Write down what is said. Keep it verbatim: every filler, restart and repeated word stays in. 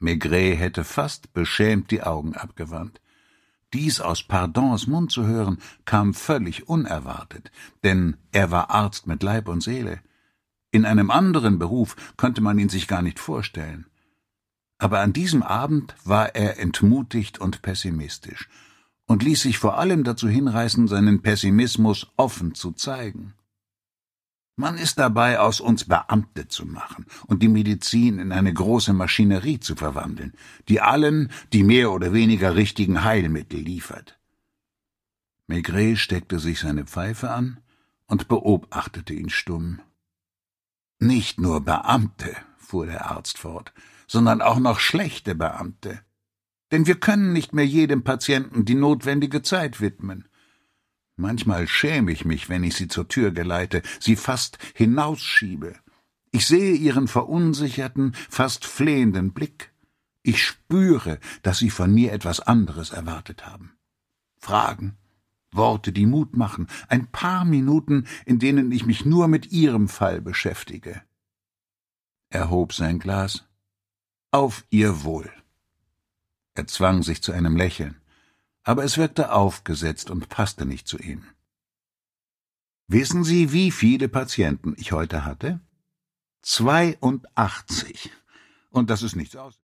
Maigret hätte fast beschämt die Augen abgewandt. Dies aus Pardons Mund zu hören, kam völlig unerwartet, denn er war Arzt mit Leib und Seele. In einem anderen Beruf könnte man ihn sich gar nicht vorstellen. Aber an diesem Abend war er entmutigt und pessimistisch und ließ sich vor allem dazu hinreißen, seinen Pessimismus offen zu zeigen. Man ist dabei, aus uns Beamte zu machen und die Medizin in eine große Maschinerie zu verwandeln, die allen die mehr oder weniger richtigen Heilmittel liefert. Maigret steckte sich seine Pfeife an und beobachtete ihn stumm. »Nicht nur Beamte«, fuhr der Arzt fort, »sondern auch noch schlechte Beamte. Denn wir können nicht mehr jedem Patienten die notwendige Zeit widmen. Manchmal schäme ich mich, wenn ich sie zur Tür geleite, sie fast hinausschiebe. Ich sehe ihren verunsicherten, fast flehenden Blick. Ich spüre, dass sie von mir etwas anderes erwartet haben. Fragen, Worte, die Mut machen, ein paar Minuten, in denen ich mich nur mit ihrem Fall beschäftige.« Er hob sein Glas. »Auf Ihr Wohl.« Er zwang sich zu einem Lächeln, aber es wirkte aufgesetzt und passte nicht zu ihm. »Wissen Sie, wie viele Patienten ich heute hatte? Zweiundachtzig. Und das ist nichts aus.«